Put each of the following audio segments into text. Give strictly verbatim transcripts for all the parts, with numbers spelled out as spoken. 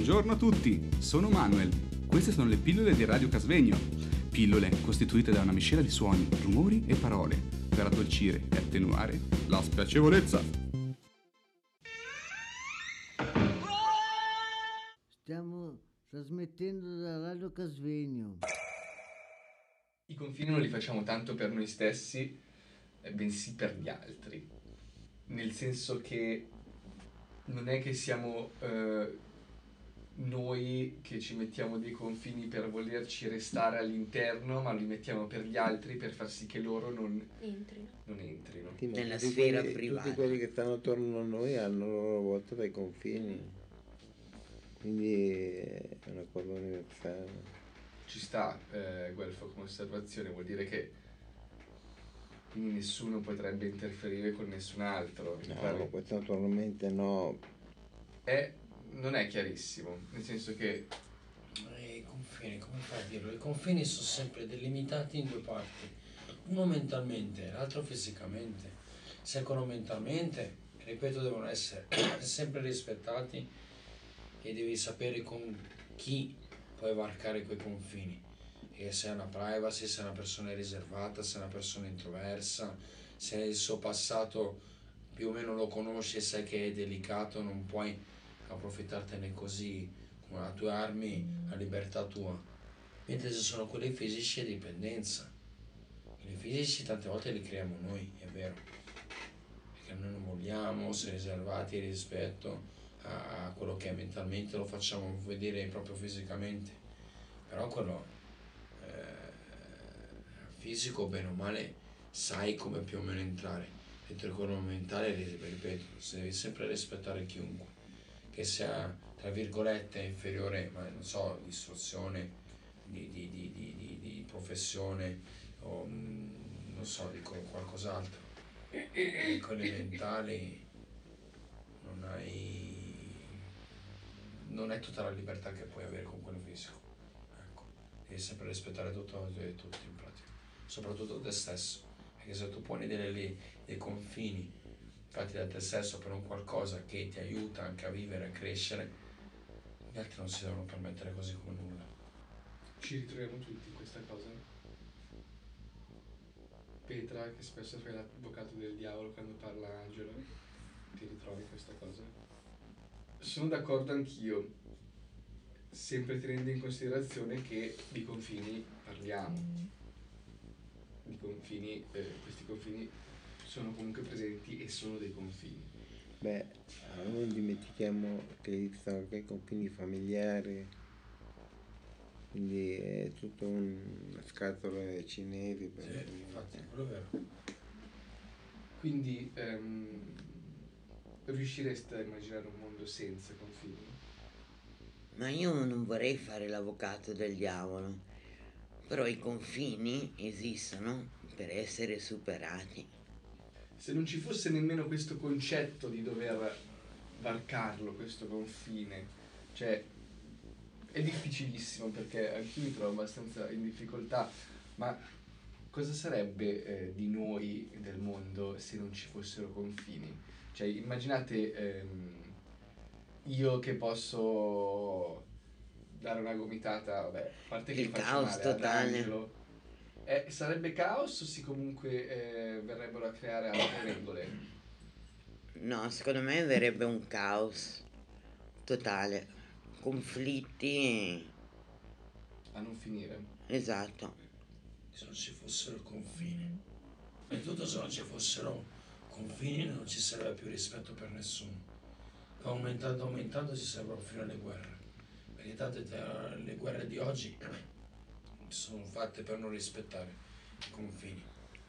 Buongiorno a tutti, sono Manuel. Queste sono le pillole di Radio Casvegno. Pillole costituite da una miscela di suoni, rumori e parole per addolcire e attenuare la spiacevolezza. Stiamo trasmettendo da Radio Casvegno. I confini non li facciamo tanto per noi stessi, bensì per gli altri. Nel senso che non è che siamo eh, noi che ci mettiamo dei confini per volerci restare all'interno, ma li mettiamo per gli altri per far sì che loro non entrino. Non entrino. Sì, nella tutti sfera quelli, privata. Tutti quelli che stanno attorno a noi hanno a loro volta dei confini, quindi è una cosa universale. Ci sta, eh, Guelfo, come osservazione, vuol dire che quindi nessuno potrebbe interferire con nessun altro. No, Pare- questo naturalmente no. È, non è chiarissimo, nel senso che I confini, come fai a dirlo? I confini sono sempre delimitati in due parti, uno mentalmente, l'altro fisicamente. Secondo mentalmente, ripeto, devono essere sempre rispettati e devi sapere con chi puoi varcare quei confini. E se è una privacy, se è una persona riservata, se è una persona introversa, se il suo passato più o meno lo conosci e sai che è delicato, non puoi approfittartene così con le tue armi a libertà tua. Mentre se sono quelli fisici è dipendenza. Quelli fisici tante volte li creiamo noi, è vero, perché noi non vogliamo essere riservati rispetto a, a quello che è mentalmente, lo facciamo vedere proprio fisicamente, però quello eh, fisico bene o male sai come più o meno entrare. Dentro quello mentale, ripeto, si deve sempre rispettare chiunque, che sia tra virgolette inferiore, ma non so, di istruzione, di, di, di, di, di, di professione o mm, non so, di qualcos'altro. E quelli mentali non hai, non è tutta la libertà che puoi avere con quello fisico. Ecco, devi sempre rispettare tutto e tutti in pratica, soprattutto te stesso, perché se tu poni delle, dei confini fatti da te stesso per un qualcosa che ti aiuta anche a vivere, a crescere, gli altri non si devono permettere così come nulla. ci ritroviamo tutti in questa cosa. Petra, che spesso fa l'avvocato del diavolo quando parla Angelo, ti ritrovi in questa cosa? Sono d'accordo anch'io, sempre tenendo in considerazione che di confini parliamo. Di confini, eh, questi confini sono comunque presenti e sono dei confini. Beh, non dimentichiamo che esistono anche i confini familiari, quindi è tutta una scatola cinesi. Per Sì, infatti, quello è vero. Quindi ehm, riuscireste a immaginare un mondo senza confini? Ma io non vorrei fare l'avvocato del diavolo, però i confini esistono per essere superati. Se non ci fosse nemmeno questo concetto di dover varcarlo, questo confine, cioè è difficilissimo, perché anch'io mi trovo abbastanza in difficoltà, ma cosa sarebbe eh, di noi, del mondo, se non ci fossero confini? Cioè immaginate ehm, io che posso dare una gomitata, vabbè, a parte che Il faccio caos male ad totale. Angelo. Eh, sarebbe caos o sì, comunque eh, verrebbero a creare altre regole? No, secondo me verrebbe un caos totale, conflitti, A non finire. esatto. Se non ci fossero confini, e tutto se non ci fossero confini non ci sarebbe più rispetto per nessuno. Aumentando, aumentando ci sarebbero fino alle guerre, perché tante te- le guerre di oggi sono fatte per non rispettare i confini.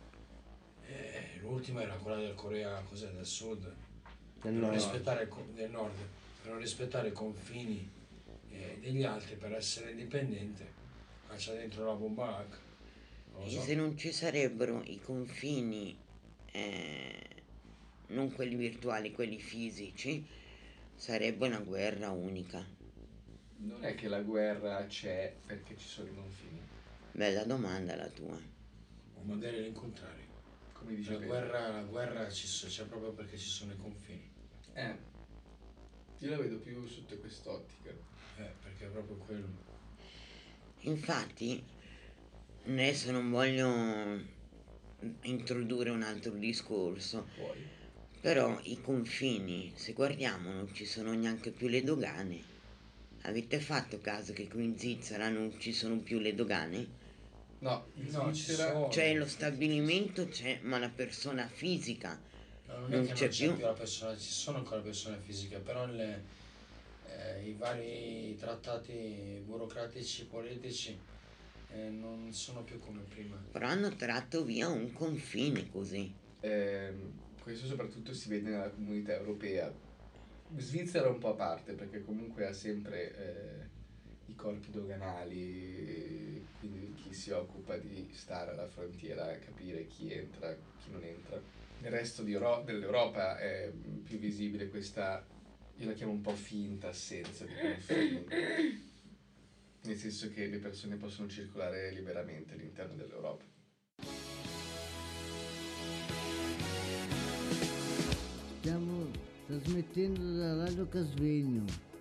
E l'ultima era quella del Corea, cos'è, del Sud, per non nord. rispettare il co- del Nord, per non rispettare i confini eh, degli altri, per essere indipendente, caccia dentro la bomba H. Non lo E so. se non ci sarebbero i confini, eh, non quelli virtuali, quelli fisici, sarebbe una guerra unica. Non è che la guerra c'è perché ci sono i confini, Bella domanda la tua. O magari l'incontrario. come dice La Petra. guerra, la guerra ci so- c'è proprio perché ci sono i confini. Eh, Io la vedo più sotto quest'ottica. Eh, perché è proprio quello. Infatti, adesso non voglio introdurre un altro discorso, Poi. però i confini, se guardiamo, non ci sono neanche più le dogane. Avete fatto caso che qui in Svizzera non ci sono più le dogane? No, in No, ci Svizzera... sono. Cioè lo stabilimento c'è, ma la persona fisica No, non, non è che c'è non c'è più. più la persona, ci sono ancora persone fisiche, però le, eh, i vari trattati burocratici, politici eh, non sono più come prima. Però hanno tratto via un confine così. Ehm, questo soprattutto si vede nella comunità europea. Svizzera un po' a parte, perché comunque ha sempre eh, i corpi doganali, quindi chi si occupa di stare alla frontiera a capire chi entra, chi non entra. Nel resto di Euro- dell'Europa è più visibile questa, io la chiamo un po' finta assenza di confini, nel senso che le persone possono circolare liberamente all'interno dell'Europa. Stiamo trasmettendo da Radio Casvegno.